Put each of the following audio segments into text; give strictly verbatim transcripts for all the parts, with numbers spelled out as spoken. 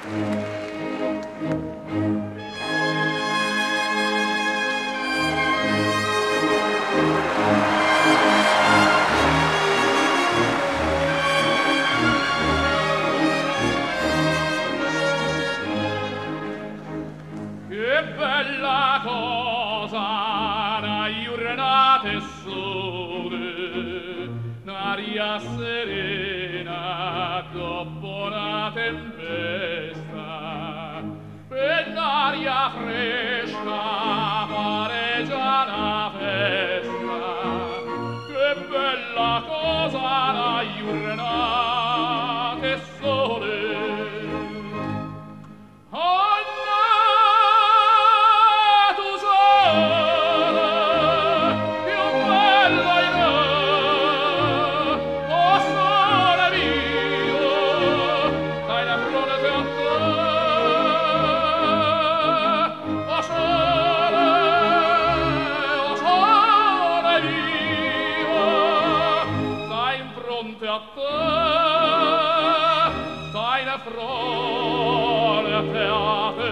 Che bella cosa, una giornata sole, un'aria serena dopo una tempesta, e l'aria fresca pare già una festa. Che bella cosa, una giornata sole. A te, stai la fronte a te.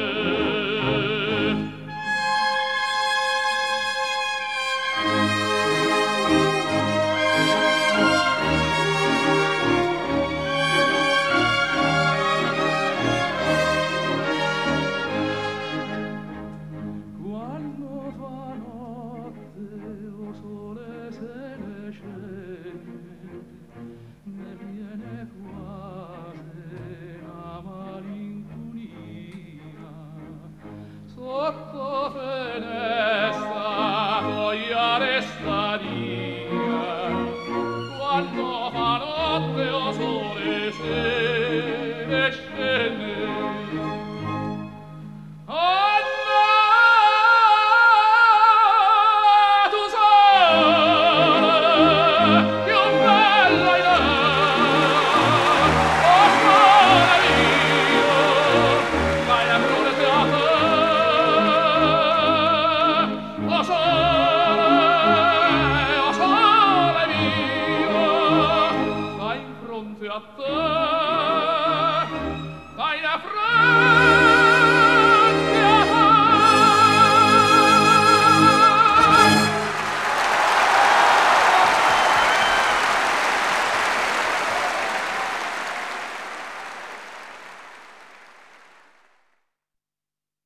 Quando fa notte o sole se ne scende, ne viene quasi una malinconia. Sotto finestra voglia resta via, quando fa notte o sole se ne scende. A te,